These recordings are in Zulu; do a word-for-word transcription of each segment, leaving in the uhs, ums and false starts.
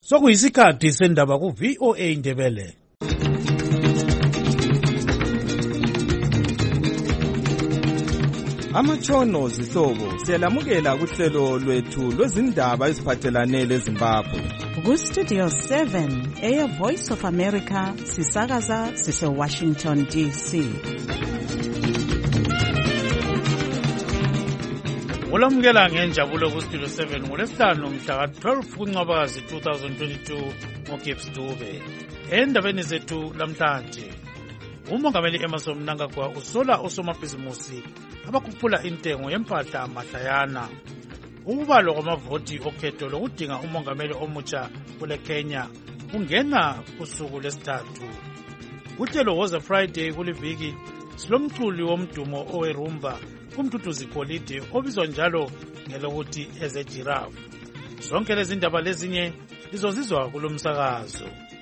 Sokuyisikhathi sendaba ku V O A Ndebele. Amatshono zihlobo siyalamukela kuhlelo lwethu lwezindaba eziphathelane leZimbabwe. Ku Studio seven, Air Voice of America, sisakaza sise Washington D C. Ulamukela ngenjabulo ku Studio seven ngolesihlanu mhla ka twelve kuNcwabakazi twenty twenty-two ngoGibbs Dube. Endabeni zethu lamhlanje, uMongameli Emmerson Mnangagwa usola osomabhizimusi abakhuphula intengo yempahla mahlayana. Ukubalo kwamavoti okhetho lokudinga umongameli omutsha kule Kenya kungena kusuku lesithathu. Uhlelo woza Friday kuliviki silomculi womdumo owerumba kumduduzi golide obizwa njalo ngelokuthi eze giraffe. Zonke lezi ndaba lezinye lizozizwa kulomsakazo.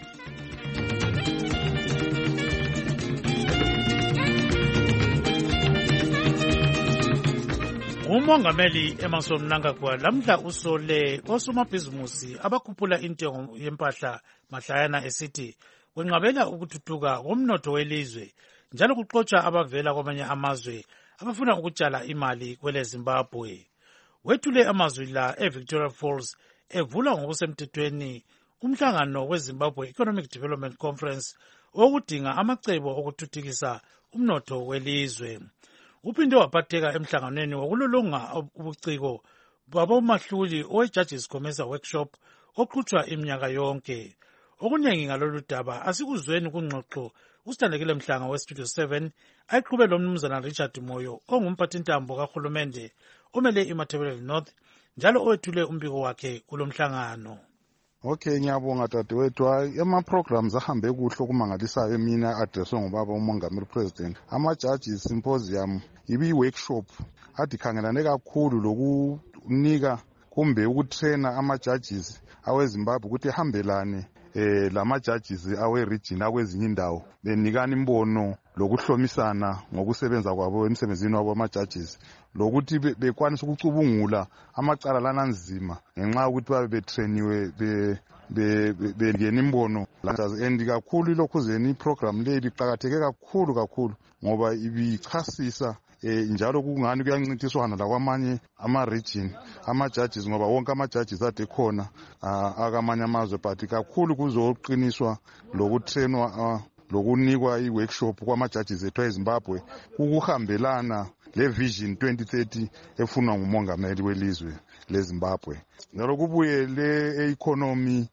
Umongameli Emmerson Mnangagwa lamhla usole osomabhizimusi abakhuphula intengo yempahla mahlayana esithi kwenqabela ukuthuthuka komnotho welizwe njalo kuxotsha abavela kwamanye amazwe abafuna ukutshala imali kwele Zimbabwe. Wethule amazwi la eVictoria Falls evula ngokusemthethweni umhlangano weZimbabwe Economic Development Conference okudinga amacebo okuthuthukisa umnotho welizwe. Uphinde waphatheka emhlanganweni wokulolonga ubuciko babomahluli owe-Judges Commencer Workshop oqhutshwa iminyaka yonke. Okuningi ngalolu daba asikuzweni kungxoxo usithandekile Mhlanga we-Studio seven ayiqhube lo mnumzana Richard Moyo ongumphathintambo kahulumende omele iMatabeleland North njalo owethule umbiko wakhe kulomhlangano. Okay, ngiyabonga dadewethu. Ama-programs ahambe kuhle okumangalisayo mina adreswe ngubaba umongameli president. Ama-Judges Symposium ibi-workshop adikhangelane kakhulu lokunika kumbe ukutraina ama-judges aweZimbabwe ukuthi ehambelane eh lama-judges awe-region akwezinye indawo benikana imbono lokuhlomisana ngokusebenza kwabo emsebenzini wabo ama-judges lokuthi bekwanisa ukucubungula amacala lana nzima ngenxa ukuthi babe betrainiwe be bengena imbono and kakhulu ilokhuzeni iprogram le iqhakatheke kakhulu kakhulu ngoba ibichasisa eh njalo kungani kuyancintiswana la kwamanye ama-region ama-judges ngoba wonke ama-judges ade khona akamanye amazwe but kakhulu kuzoqiniswa lokutrainwa lokunikwa i-workshop kwama-judges ethu eZimbabwe ukuhambelana le vision twenty thirty efunwa ngumongameli welizwe leZimbabwe. Njalo kubuye le economy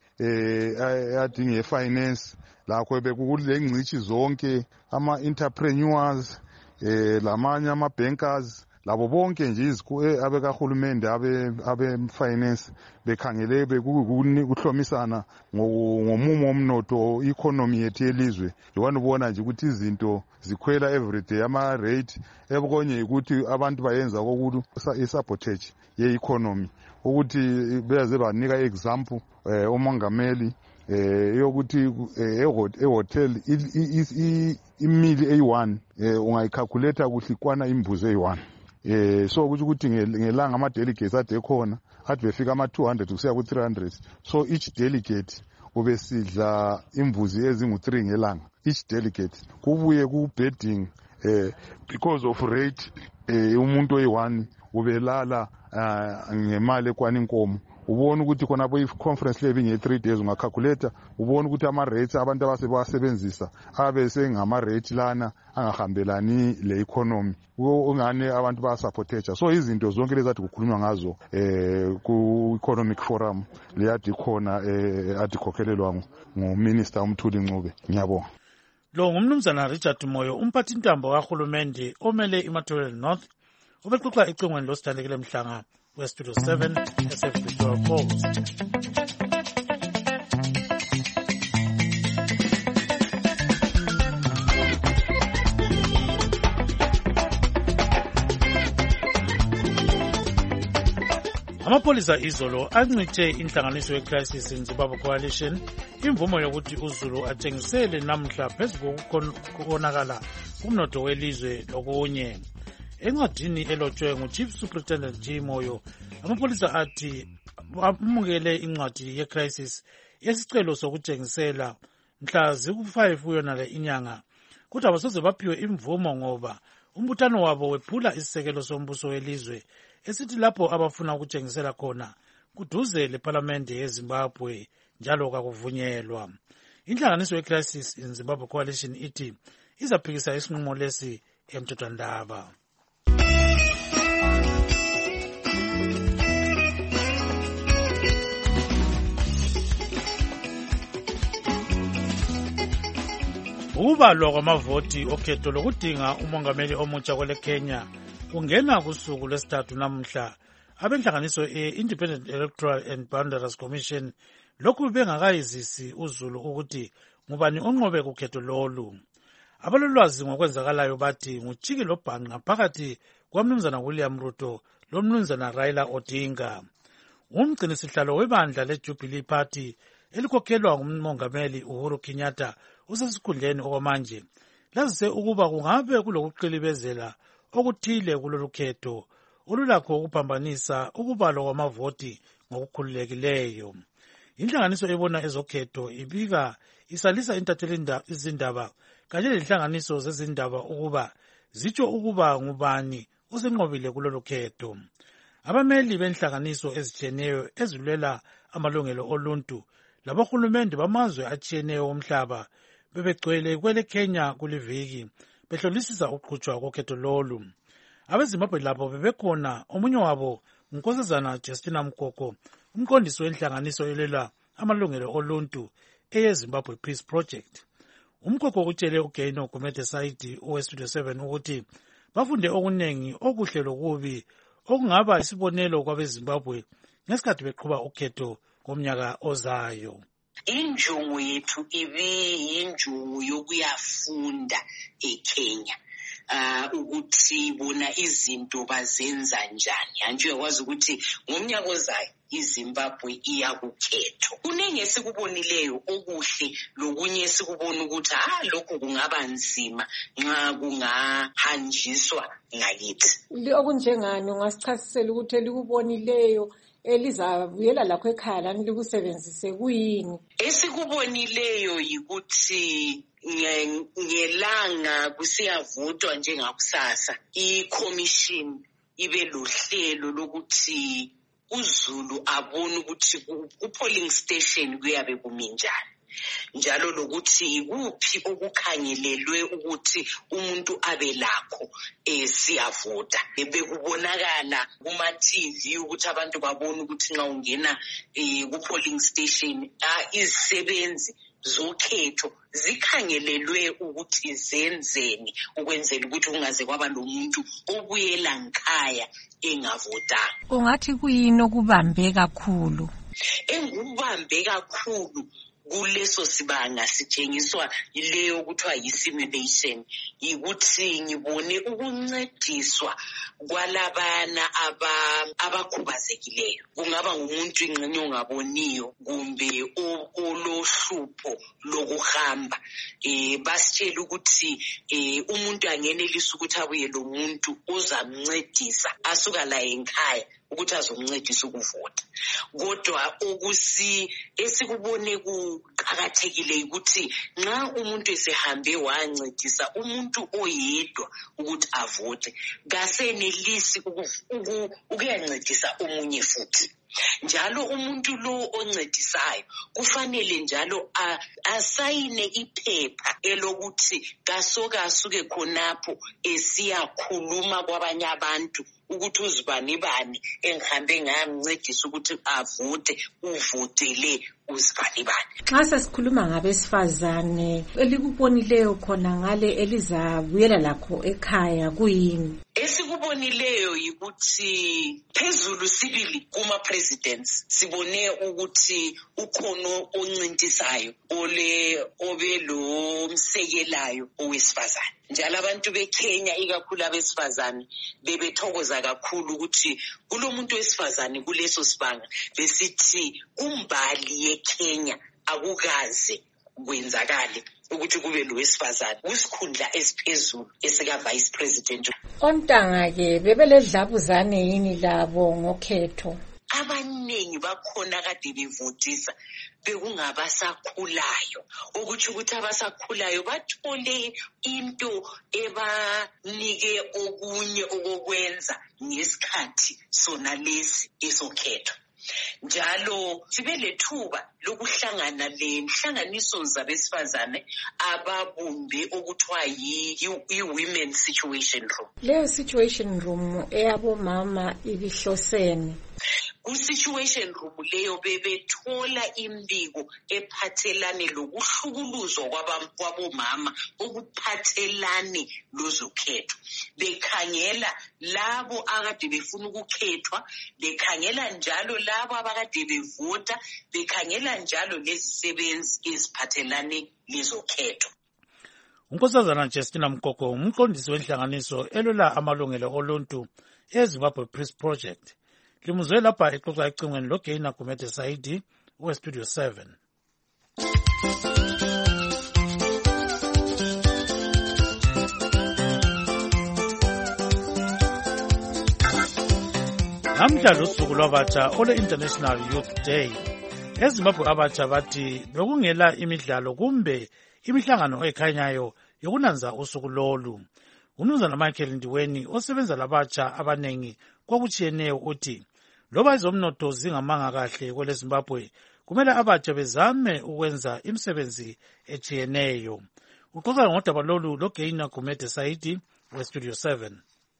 eh adinga efinance lakho bekukule ngcithi zonke ama-entrepreneurs eh lamanye ama-bankers labo bonke nje izikho abekahulumende abe abe finance bekhangele bekuhlomisana ngomumo omnotho economy yethu yelizwe. Yona ubona nje ukuthi izinto zikhwela everyday ama rate ebukonye ukuthi abantu bayenza kokuthi isabotage ye economy ukuthi beze banika example eh umongameli eh yokuthi ehotel imili eyi one ungayicalculate kuhle kwana imbuzi eyi one. Eh so ukuthi ukuthi ngelanga ama delegates ade khona athi befika ama two hundred kusiya ku three hundred, so each delegate ubesidla imbuzi ezingu three ngelanga each delegate. Kubuye ku bedding eh because of rate eh umuntu oyi one ubelala ngemali ekwana inkomo. Ubona ukuthi khona bo conference level nge three days ungacalculate ubona ukuthi ama rates abantu abasebenzisa abe sengama rate lana angahambelani le economy ungane abantu ba supportage. So izinto zonke lezi athi kukhulunywa ngazo eh ku economic forum leyadi khona eh adikhokhelelwa nguminister uMthuli Ncube. Ngiyabonga. Lo ngumnumzana Richard Moyo umphathintambo kahulumende omele iMatabeleland North ubexoxa icingweni losithandekile Mhlanga we-Studio seven eseVictoria Falls. Amapolisa izolo ancithe inhlanganiso ye-Crisis in Zimbabwe Coalition imvumo yokuthi uZulu athengisele namhla phezu kokonakala kumnotho welizwe lokunye. Encwadini elotshwe nguChief Superintendent G Moyo, amapolisa athi amukele incwadi ye-crisis yesicelo sokutshengisela mhla ziku-five kuyonale inyanga, kodwa abasoze baphiwe imvumo ngoba umbuthano wabo wephula isisekelo sombuso welizwe esithi lapho abafuna ukutshengisela khona kuduze lephalamende yeZimbabwe njalo kakuvunyelwa. Inhlanganiso ye-Crisis in Zimbabwe Coalition ithi izaphikisa isinqumo lesi emthethwandaba. Ukubalwa kwamavoti okhetho lokudinga umongameli omutsha kwele Kenya kungena kusuku lwesithathu namhla. Abenhlanganiso e-Independent Electoral and Boundaries Commission lokhu bengakayizisi uzulu ukuthi ngubani onqobe kukhetho lolu. Abalolwazi ngokwenzakalayo bathi nguchiki lobhanqa phakathi kwamnumzana William Ruto lomnumzana Raila Odinga. Umgcini sihlalo webandla leJubilee Party elikhokhelwa ngumongameli Uhuru Kenyatta usesikhundleni okwamanje lazise ukuba kungabe kulokuqilibezela okuthile kulolu khetho olulakho ukuphambanisa ukubalwa kwamavoti ngokukhululekileyo. Inhlanganiso ebona ezokhetho ibika isalisa intatheli izindaba kanye lenhlanganiso zezindaba ukuba zitsho ukuba ngubani usenqobile kulolu khetho. Abameli benhlanganiso ezitshiyeneyo ezilwela amalungelo oluntu labahulumende bamazwe atshiyeneyo omhlaba bebegcwele kwele Kenya kuliviki behlolisisa uqhutshwa kokhetho lolu. AbeZimbabwe labo bebekhona, omunye wabo uNkosazana Justina Mkoko, umqondisi wenhlanganiso elwela amalungelo oluntu eyeZimbabwe Peace Project. Umkoko utshele uGaino Gumede Saidi oweStudio seven ukuthi bafunde okuningi okuhle lokubi okungaba isibonelo kwabeZimbabwe ngesikhathi beqhuba ukhetho ngomnyaka ozayo. Injongo yethu ibe injongo yokuyafunda eKenya uh ukuthi bona izinto bazenza njani. Anje uyakwazi ukuthi ngomnyaka ozayo iZimbabwe iyakukhetho. Kuningi esikubonileyo okuhle lokunye esikubona ukuthi ha lokho kungaba nzima nxa kungahanjiswa ngakithi. Okunjengani ungasichasisela ukuthi elikubonileyo elizavuyela lakho ekhaya lani likusebenzise kuyini? Esikubonileyo yikuthi ngelanga kusiyavotwa njengakusasa iCommission ibe lohlelo lokuthi uZulu abone ukuthi ku-polling station kuyabe kuminjani, njalo lokuthi kuphi okukhangelelwe ukuthi umuntu abe lakho eh siyavota. Bekubonakala kuma-T V ukuthi abantu babone ukuthi nxa ungena eh ku-polling station izisebenzi zokhetho zikhangelelwe ukuthi zenzeni ukwenzela ukuthi kungaze kwaba lomuntu obuyela nkhaya engavotanga. Ungathi kuyini okubambe kakhulu? Engubambe kakhulu kuleso sibanga sitshengiswa yileyo kuthiwa yi-simulation, yikuthi ngibone ukuncediswa kwalabana abakhubazekileyo. Kungaba ngumuntu ingxenye ongaboniyo kumbe olohlupho lokuhamba. Eh basitshela ukuthi eh umuntu angenelisa ukuthi abuye lo muntu ozamncedisa asuka la ekhaya ukuthi azomncedisa ukuvota. Kodwa okusi esikubone kuqhakathekile ukuthi nxa umuntu esehambe wancedisa umuntu oyedwa ukuthi avote kasenelisi ukuyancedisa omunye futhi. Njalo umuntu lo oncedisayo kufanele njalo asayine iphepha elokuthi kasoka asuke khonapho esiyakhuluma kwabanye abantu ukuthi uzibani bani engihambe ngamncedisa ukuthi avote uvotele uzibani bani. Xa sesikhuluma ngabesifazane elikubonileyo khona ngale elizabuyela lakho ekhaya kuyini? Esikubonileyo yikuthi phezulu sibili kuma presidents sibone ukuthi ukhono oncintisayo ole obelo msekelayo owesifazane. Njalo abantu beKenya ikakhulu abesifazane bebethokoza kakhulu ukuthi kulomuntu wesifazane kuleso sibanga besithi umbali yeKenya akukaze kwenzakale ukuthi kube lo wesifazane kusikhundla esiphezulu esika vice president. Ontanga ke bebeledlabuzane yini labo ngokhetho? Abanye abaningi bakhona kade bevotisa bekungabasakhulayo, ukuthi ukuthi abasakhulayo bathole into ebanike okunye okokwenza ngesikhathi sona lesi esokhetho. Njalo sibe lethuba lokuhlangana lenhlanganiso zabesifazane ababumbe okuthiwa yi-women situation room. Leyo situation room eyabomama ibihlosene. Ku-situation room leyo bebethola imbiko ephathelane lokuhlukuluzwa kwabomama okuphathelane lozokhetho. Bekhangela labo akade befuna ukukhethwa, bekhangela njalo labo abakade bevota, bekhangela njalo lezisebenzi eziphathelane lezokhetho. uNkosazana Justina Mkoko umqondisi wenhlanganiso elwela amalungelo oluntu eZimbabwe Peace Project. Limuzwe lapha exoxa ecingweni loGaina Gumede Saidi weStudio seven. Namhla lusuku lwabatsha ole International Youth Day. EZimbabwe abatsha bathi bekungela imidlalo kumbe imihlangano ekhanyayo yokunanza usuku lolu. Umnumzana Michael Ndiweni osebenza labatsha abanengi kwakutshiyeneyo uthi loba izomnotho zingamanga kahle kwele Zimbabwe kumele abatsha bezame ukwenza imisebenzi etshiyeneyo. Uxoxa ngodaba lolu loGaina Gumede Saidi weStudio seven.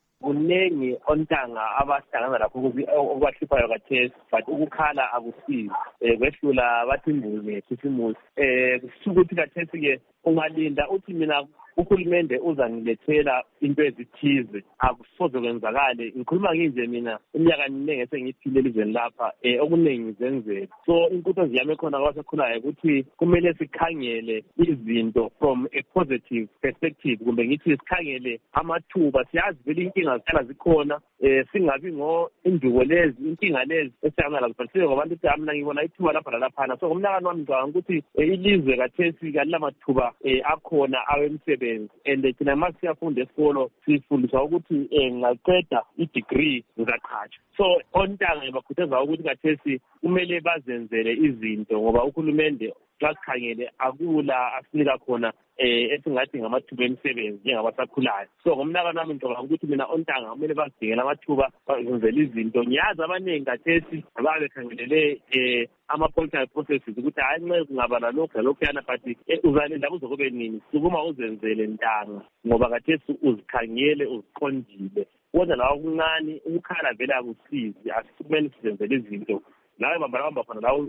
Kunengi ontanga abahlangana lapho okwahluphayo kathesi, but ukukhala akusizi. Eh kwehlula bathi imbuzi sisimusi. Eh kusukuthi kathesi ke ungalinda uthi mina uhulumende uzangilethela into ezithize akusoze kwenzakale. Ngikhuluma nginje mina iminyaka eminingi esengiphile elizweni lapha eh okuningi zenzeka. So inkuthazo yami khona kwasekhulayo ukuthi kumele sikhangele izinto from a positive perspective, kumbe ngithi sikhangele amathuba. Siyazi vele inkinga zihlala zikhona, eh singabi ngo induko lezi inkinga lezi esiyana lazo fanele ngobantu ukuthi mina ngibona ithuba lapha lapha. So ngomnakano wami ngicabanga ukuthi ilizwe kathesi kalamathuba eh akhona awemsebenzi. And thina masiyafunda esikolo sifundiswa ukuthi ngaqeda i-degree ngizaqhatsha. So ontanga bakhuthaza ukuthi kathesi kumele bazenzele izinto ngoba uhulumende xa sikhangele akula asinika khona eh esingathi ngamathuba emisebenzi njengabasakhulayo. So ngomnakano wami ngicabanga ukuthi mina ontanga kumele bazidingele amathuba bazenzele izinto. Ngiyazi abaningi kathesi ababekhangelele eh ama-political processes ukuthi hayi nxa kungaba nalokhu nalokhu yana but uzalinda kuzokube nini sukuma uzenzele ntanga ngoba kathesi uzikhangele uziqondile. Kodwa lawa kuncane ukukhala vele akusizi, asikumele sizenzele izinto nawe bamba khona la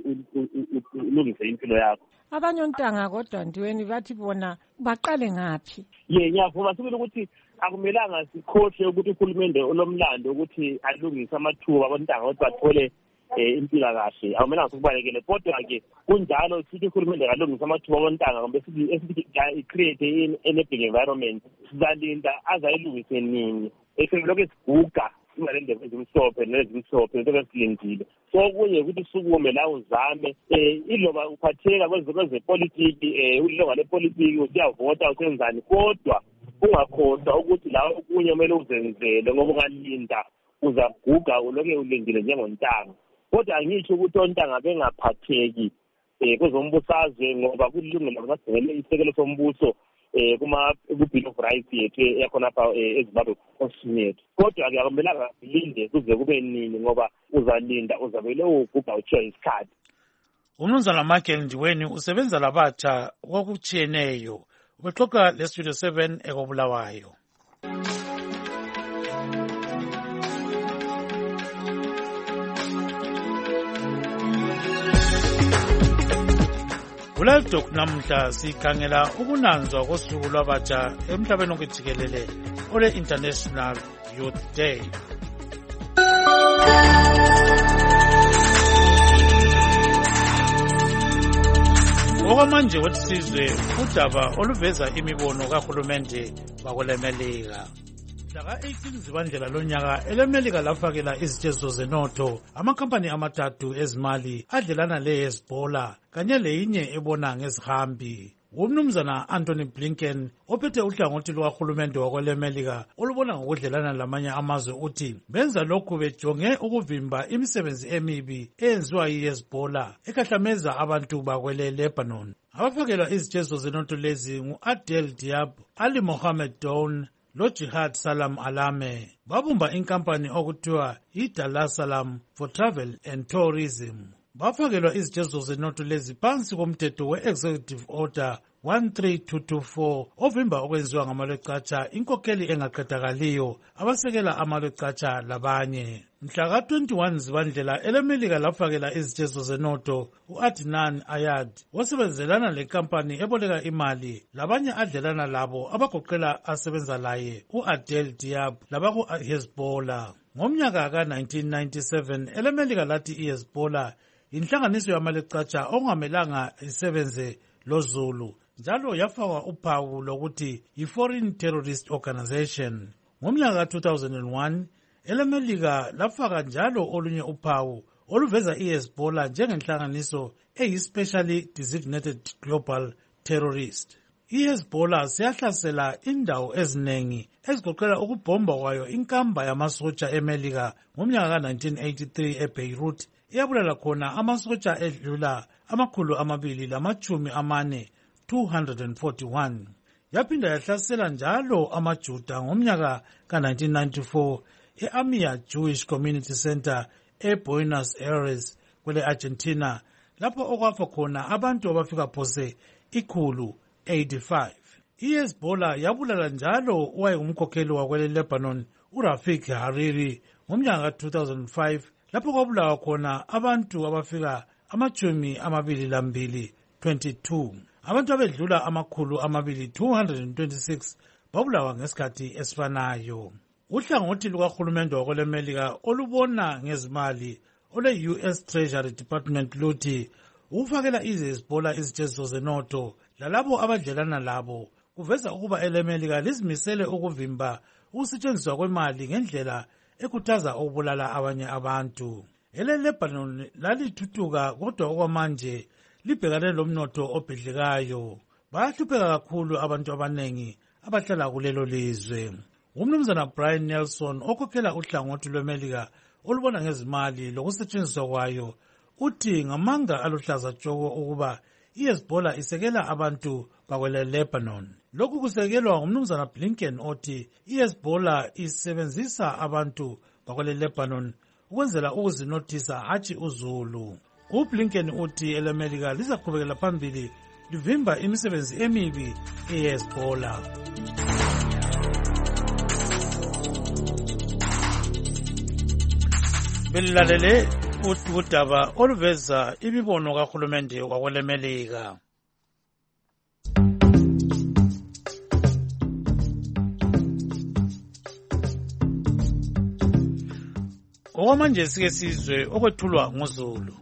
ulungise impilo yakho. Abanye ontanga kodwa Ndiweni bathi bona baqale ngaphi? Ye ngiyavuma sibili ukuthi akumelanga sikhohle ukuthi uhulumende olomlando ukuthi alungise amathuba abontanga ukuthi bathole eh impila kahle. Akumelanga sikubalekele kodwa ke kunjalo sithi uhulumende alungise amathuba abontanga kumbe sithi esithi create an enabling environment. Sizalinda azayilungise nini eseloke siguga imalende ezimhlophe nezimhlophe into esilindile. So kunye ukuthi sukume la uzame eh iloba uphatheka kweze politiki eh uloba le politiki uyavota usenzani kodwa ungakhohlwa ukuthi la kunye kumele uzenzele ngoba ungalinda uzaguga uloke ulindile njengontanga. Kodwa angisho ukuthi ontanga bengaphatheki eh kwezombusazwe ngoba kulungile ngabagcwele isekelo sombuso eh kuma ku-Bill of Rights yethu yakhona lapha eZimbabwe Constitution. Kodwa ke akumelanga silinde kuze kube nini ngoba uzalinda uzabele uguga utshiya isikhathi. Umnumzana Michael Ndiweni usebenza labatsha kwakutshiyeneyo. Ubexoxa leStudio seven ekobulawayo. Live Talk namhla sikhangela ukunanzwa kosuku lwabatsha emhlabeni wonke jikelele ole International Youth Day. Okwamanje wethisizwe udaba oluveza imibono kahulumende wakwelemelika. Mhlaka eighteen Zibandlela lonyaka elemelika lafakela izitshezo zenotho amakhampani amathathu ezimali adlelana leHezbollah kanye leyinye ebona ngezihambi. umnumzana Anthony Blinken ophethe uhlangothi lukahulumende wakwelemelika olubona ngokudlelana lamanye amazwe uthi benza lokhu bejonge ukuvimba imisebenzi emibi eyenziwa yi-Hezbollah ekhahlameza abantu bakwele Lebanon. Abafakelwa izitshezo zenotho lezi ngu-Adel Diab, Ali Mohammed Dawn lo-Jihad Salam Alame. Babumba inkampani okuthiwa yi-Dar es Salaam for Travel and Tourism. Bafakelwa izitshezo zenotho lezi phansi komthetho we-Executive Order one three two two four ovimba okwenziwa ngamalwecatsha inkokheli engaqedakaliyo abasekela amalwecatsha labanye. Mhla ka twenty-one Zibandlela elemelika lafakela izitshezo zenotho u-Adnan Ayad osebenzelana lenkampani eboleka imali labanye adlelana labo abagoqela asebenza laye u-Adel Diab labaku-Hezbollah. Ngomnyaka ka nineteen ninety-seven elemelika lathi i-Hezbollah inhlanganiso yamalwecatsha ongamelanga isebenze loZulu njalo yafakwa uphawu lokuthi yi-Foreign Terrorist Organization. Ngomnyaka ka two thousand one elemelika lafaka njalo olunye uphawu oluveza i-Hezbollah njengenhlanganiso eyi-specially designated global terrorist. I-Hezbollah siyahlasela indawo eziningi ezigoqela ukubhomba kwayo inkamba yamasotsha emelika ngomnyaka ka nineteen eighty-three eBeirut eyabulala khona amasotsha edlula amakhulu amabili lamachumi amane two hundred forty-one. Yaphinda yahlasela njalo amaJuda ngomnyaka ka nineteen ninety-four e-Amia Jewish Community Center eBuenos Aires kwele Argentina lapho okwafa khona abantu abafika phose ikhulu eighty-five. I-Hezbollah yabulala njalo owayengumkhokheli wakwele Lebanon uRafik Hariri ngomnyaka ka two thousand five lapho kwabulawa khona abantu abafika amachumi amabili lambili twenty-two. Abantu abedlula amakhulu amabili two hundred twenty-six babulawa ngesikhathi esifanayo. Uhlangothi lukahulumende wakwelemelika olubona ngezimali ole-U S Treasury Department luthi ukufakela izi-Hezbollah izitshezo zenotho lalabo abadlelana labo kuveza ukuba elemelika lizimisele ukuvimba ukusetshenziswa kwemali ngendlela ekhuthaza ukubulala abanye abantu. Ele-Lebanon lalithuthuka kodwa okwamanje libhekane lomnotho obhidlikayo. Bayahlupheka kakhulu abantu abanengi abahlala kulelo lizwe. Umnumzana Brian Nelson okhokhela uhlangothi lwemelika olubona ngezimali lokusetshenziswa kwayo uthi ngamanga aluhlaza tshoko ukuba i-Hezbollah isekela abantu bakwele Lebanon. Lokhu kusekelwa ngumnumzana Blinken othi i-Hezbollah isebenzisa abantu bakwele Lebanon ukwenzela ukuzinothisa hatshi uZulu. UBlinken uthi elemelika lizaqhubekela phambili livimba imisebenzi emibi e-Hezbollah. Belilalele udaba oluveza imibono kahulumende wakwelemelika. Okwamanje sike sizwe okwethulwa ngoZulu.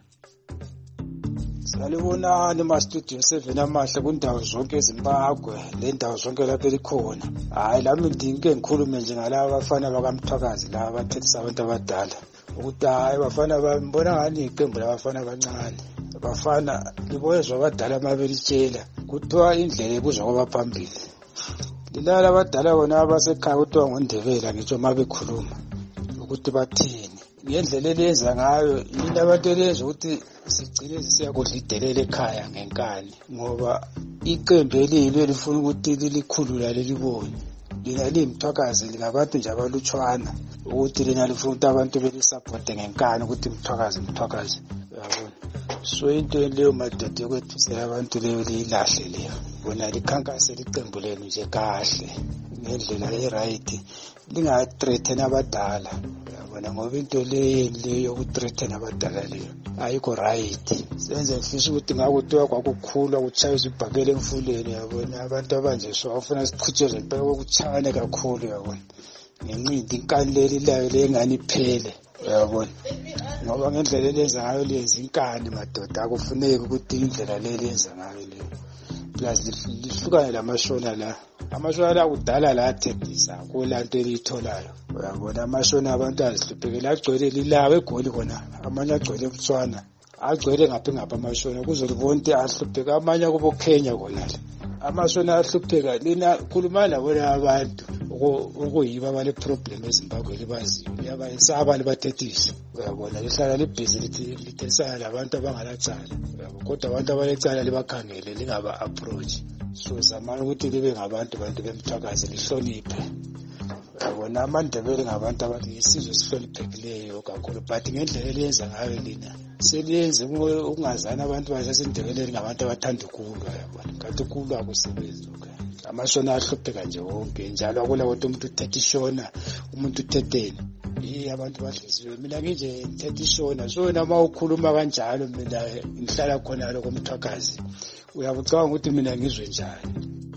Salibonani ma-studio seven amahle kundawo zonke eZimbabwe le ndawo zonke lapho elikhona. Hayi lami ndinke ngikhulume nje ngalaba abafana bakaMthwakazi laba abathethisa abantu abadala ukuthi hayi bafana bambona ngani iqembu labafana abancane. Bafana liboyezwa abadala mabelitshela kuthiwa indlela ebuzwa kwabaphambili. Lilala abadala bona abasekhaya kuthiwa ngoNdebela ngitsho mabekhuluma ukuthi bathini. Ngendlela elenza ngayo yini abantu elenza ukuthi sigcine sisiyakudla idelele ekhaya ngenkani ngoba iqembu elilo lifuna ukuthi lilikhulula lelibone. Lina liMthwakazi lingabantu nje abalutshwana ukuthi lina lifuna ukuthi abantu belisupporte ngenkani ukuthi Mthwakazi Mthwakazi uyabona. So into leyo madoda yokwethusela abantu leyo lilahle leyo. Bona likhankase liqembu lenu nje kahle ngendlela e-right lingathreaten abadala. Yabona ngoba into leyo leyo yokuthreaten abadala leyo ayikho right. Senze mfisa ukuthi ngakuthiwa kwakukhulwa kuchaywa izibhakele emfuleni yabona abantu abanje so afuna siqhutsheze impela ukuchane kakhulu yabona. Ngenqindi inkani leli layo lengani iphele yabona. Ngoba ngendlela elenza ngayo lezi inkani madoda akufuneki ukuthi indlela leli yenza ngayo leyo. Plus lihlukane lamashona la. Amashona la kudala la athembisa kulanto elitholayo. Uyabona amashona abantu azihluphekela agcwele lilawe eGoli khona. Amanye agcwele eButswana. Agcwele ngaphi ngapha amashona kuzolibona ukuthi ahlupheka amanye kubo Kenya khona la. amasona ahlupheka lina khuluma labona abantu ukuyiba abale problem eZimbabwe libaziyo liyabayisaba libathethisa uyabona lihlala libhizi lithethisana labantu abangalacala kodwa abantu abalecala libakhangele lingaba approach so zamani ukuthi libe ngabantu bantu bemthakazi lihloniphe uyabona amaNdebele ngabantu abayisizwe sihloniphekileyo kakhulu but ngendlela eliyenza ngayo lina seliyenze ukungazana abantu basesindebeleni ngabantu abathanda ukulwa yabona kanti ukulwa akusebenzi amasona ahlupheka nje wonke njalo akula kodwa umuntu uthethe ishona umuntu uthetheni yi abantu badlisiwe mina nginje uthethe ishona so nama ukhuluma kanjalo mina ngihlala khona lo komthakazi uyabucanga ukuthi mina ngizwe njani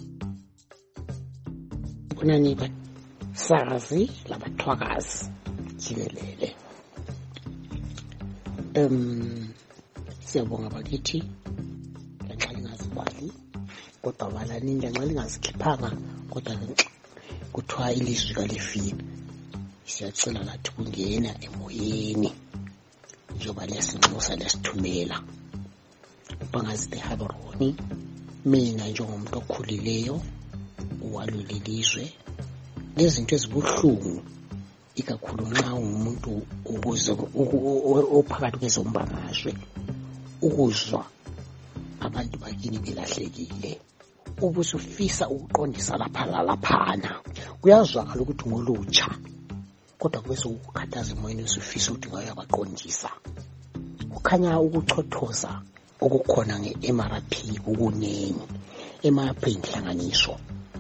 kunani ba sazi labathwakazi jikelele em siyabonga bakithi ngenxa lingazibali kodwa bala ninja nxa lingazikhiphanga kodwa kuthiwa ilizwi kalifika siyacela lathi kungena emoyeni njengoba lesinxusa lesithumela ubangazide habaroni mina njengomuntu okhulileyo uwalulilizwe lezinto ezibuhlungu ikakhulu nxa umuntu ukuze ophakathi kwezombangazwe ukuzwa abantu bakini belahlekile ubusufisa ukuqondisa lapha laphana kuyazwakala ukuthi ngolutsha kodwa kube sokukhathaza emoyeni usufisa ukuthi ngayo abaqondisa kukhanya ukuchothoza okukhona nge-M R P ukunengi M R P inhlanganiso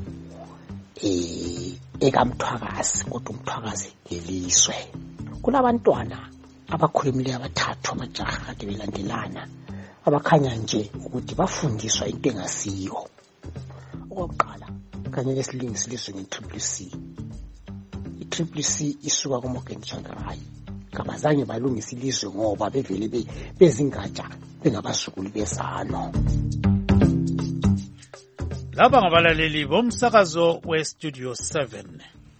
eh ekamthwakazi kodwa umthwakazi ngelizwe kulabantwana abakhulumileyo abathathu amajaha kade belandelana abakhanya nje ukuthi bafundiswa into engasiyo okokuqala kanye lesilingisiliswe nge-Triple C i-Triple C isuka kuMorgan Tsvangirai kabazange balungisa ilizwe ngoba bevele bezingatsha bengabasukuli bezano laba ngabalaleli bomsakazo we-Studio seven.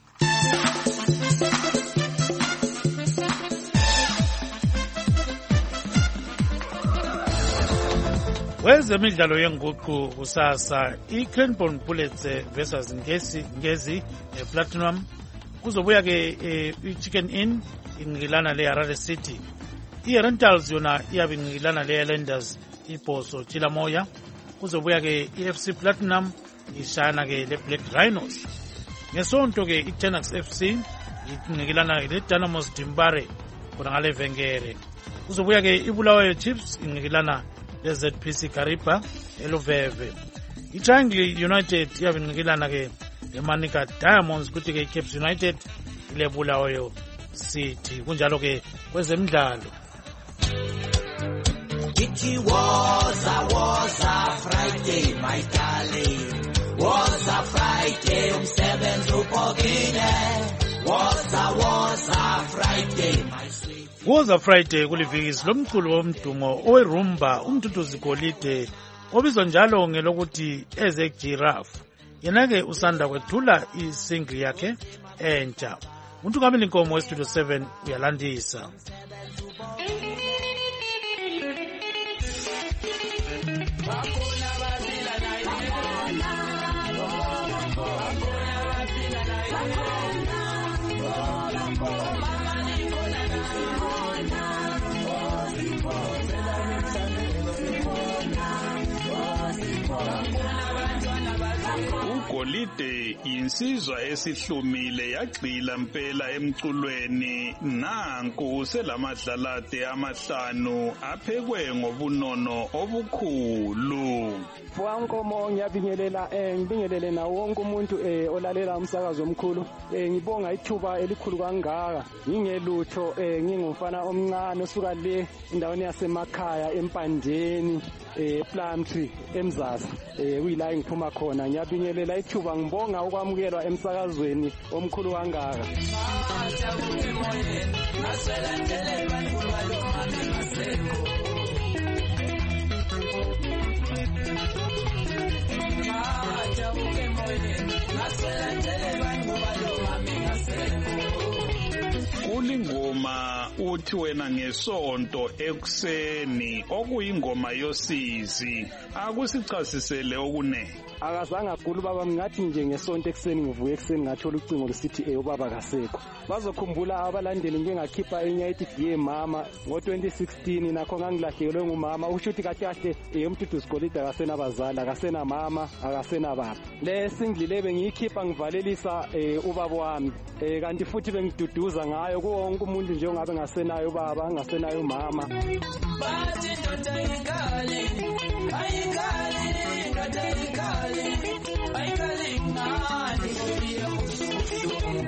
Wezemidlalo yenguqu kusasa i-Cranbourne Bullets versus Ngezi Ngezi Platinum kuzobuya ke i-Chicken Inn ingilana le-Harare City. I-Rentals yona iyabe ingilana le-Lenders iBhoso Chilamoya. Kuzobuya ke i-F C Platinum ishana ke le-Black Rhinos. Ngesonto ke i-Tenax F C ingilana le-Dynamos Dimbare khona ngale Vengere. Kuzobuya ke iBulawayo Chiefs ingilana le-Z P C Kariba eLoveve. I-Triangle United iyabe ingilana ke le-Manica Diamonds kuthi ke i-Caps United ile Bulawayo City. Kunjalo ke kwezemidlalo. It was a was a Friday, my darling. Was a Friday, umsebenzi upokile. Was a was a Friday, my sweet. Was a Friday kulivikisi lomculo womdumo owerumba umduduzi golide obizwa njalo ngelokuthi Eze Giraffe. Yena ke usanda kwethula isingle yakhe entsha. Untukamela inkomo we-Studio seven uyalandisa. Ugolide insizwa esihlumile yagxila impela emculweni nanku selamadlalade amahlanu aphekwe ngobunono obukhulu. Wankomo ngiyabingelela eh ngibingelele na wonke umuntu eh olalela umsakazo omkhulu eh ngibonga ithuba elikhulu kangaka ngingelutho eh ngingumfana omncane osuka le indaweni yasemakhaya empandeni eh Plumtree eMzasa eh kuyila engiphuma khona ngiyabingelela ithuba ngibonga ukwamukelwa emsakazweni omkhulu kangaka. Kulingoma uthi wena ngesonto ekuseni okuyingoma yosizi akusichasisele okune. Akazange agula ubaba, ngathi nje ngesonto ekuseni ngivuye ekuseni ngathola ucingo lisithi eh ubaba kasekho. Bazokhumbula abalandeli ngike ngakhipha enye ethi Dear Mama ngo twenty sixteen, nakho ngangilahlekelwe ngumama. Usho ukuthi kahle kahle eh uMduduzi Golide akasena bazali, akasena mama, akasena baba. Le single le bengiyikhipha ngivalelisa eh ubaba wami, eh kanti futhi bengiduduza ngayo kuwo wonke umuntu nje ongabe ngasenayo ubaba, ngasenayo mama. Bathi ndoda ikhali, ayikhali, ndoda ikhali, ayikhali ngani ubiya usuku.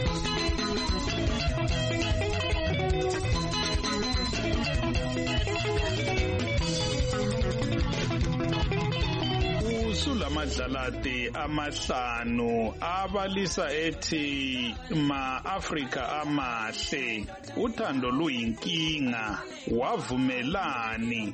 Sulamadlalade amahlanu abalisa ethi ma-Afrika amahle uthando luyinkinga wavumelani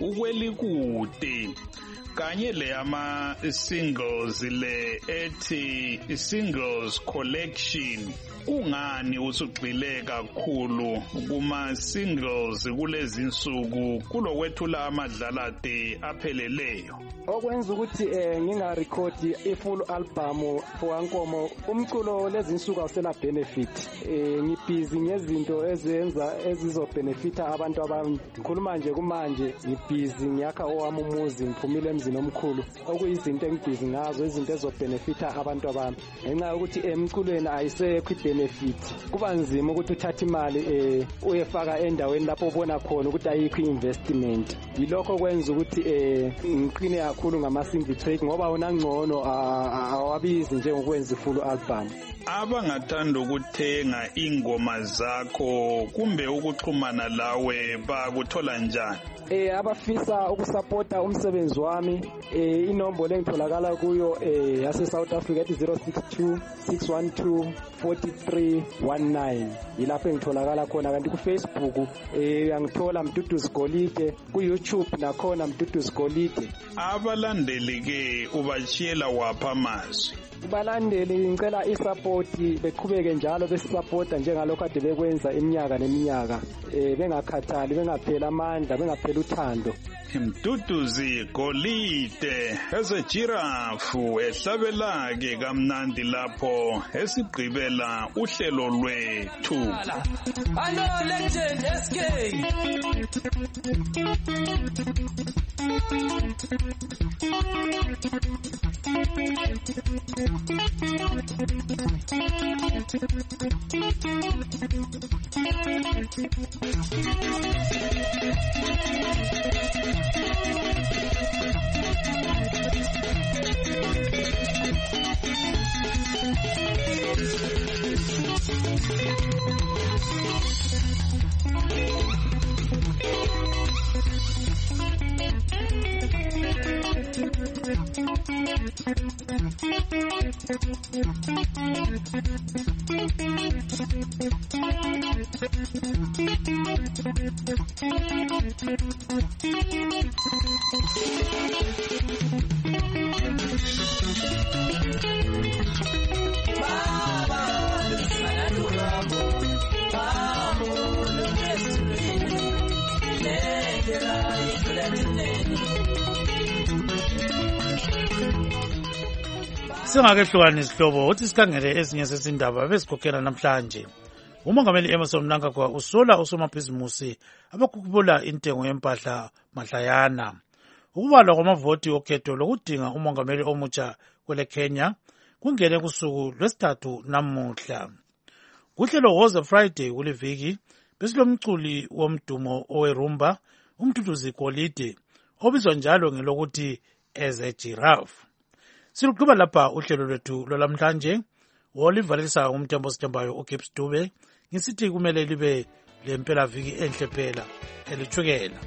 ukwelikude kanye le ama singles le ethi singles collection. Kungani usugxile kakhulu kuma singles kulezi insuku kulokwethula amadlalade apheleleyo? Okwenza ukuthi eh ngingarecord i-full album for Nkomo, umculo lezi insuku awusela benefit. Eh ngibhizi ngezinto ezenza ezizobenefita abantu abami. Ngikhuluma nje kumanje ngibhizi ngiyakha owami umuzi, ngiphumile emzini omkhulu, okuyizinto engibhizi ngazo, izinto ezobenefita abantu abami. Ngenxa yokuthi emculweni ayisekho benefit, kuba nzima ukuthi uthathe imali eh uyefaka endaweni lapho ubona khona ukuthi ayikho investment. Yilokho kwenza ukuthi eh ngiqine kakhulu ngama single track ngoba wona ngcono awabizi nje ngokwenza full album. Abangathanda ukuthenga ingoma zakho kumbe ukuxhumana lawe bakuthola njani? Eh abafisa ukusupporta umsebenzi wami, eh inombolo engitholakala kuyo eh yase South Africa ethi zero six two six one two four three one nine. Yilapho engitholakala khona, kanti ku Facebook eh uyangithola Mduduzi Golide, ku YouTube nakhona Mduduzi Golide. Abalandeli ke ubachiyela wapha amazwi? Balandeli ngicela isupport, beqhubeke njalo besupporta njengalokho ade bekwenza iminyaka neminyaka, eh bengakhathali, bengaphela amandla, bengaphela uthando. Mduduzi Golide ezejirafu ehlabela ke kamnandi lapho esigqibela uhlelo lwethu. Hello legend S K. Singakehlukanisa isihlobo uthi sikhangele ezinye sezindaba besikhokhela namhlanje. Umongameli Emmerson Mnangagwa usola osomabhizimusi abakhuphula intengo yempahla mahlayana. Ukubalwa kwamavoti okhetho lokudinga umongameli omutsha kwele Kenya kungene kusuku lwesithathu namuhla. Kuhlelo Woza Friday kuliviki besilomculi womdumo owerumba uMduduzi Golide obizwa njalo ngelokuthi Eze Giraffe. Siluqhuba lapha uhlelo lwethu lwalamhlanje wolivalisa umthembo sithembayo uGibbs Dube ngisithi kumele libe lempela viki enhle phela elithukela.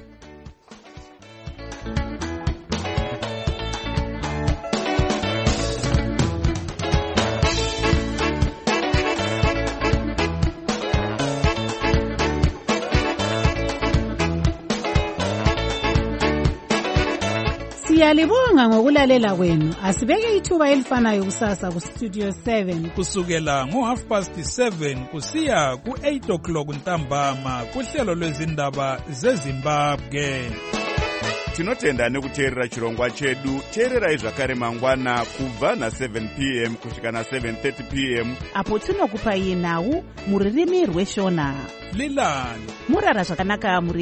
Siyalibonga ngokulalela kwenu. Asibeke ithuba elifanayo kusasa ku Studio seven kusukela ngo half past seven kusiya ku eight o'clock ntambama kuhlelo lwezindaba zeZimbabwe. Tinotenda nekuteerera chirongwa chedu. Teererai zvakare mangwana kubva na seven p m kusvika na seven thirty p m apo tinokupai nhau muririmi rweshona. Lilani Murara zvakanaka muri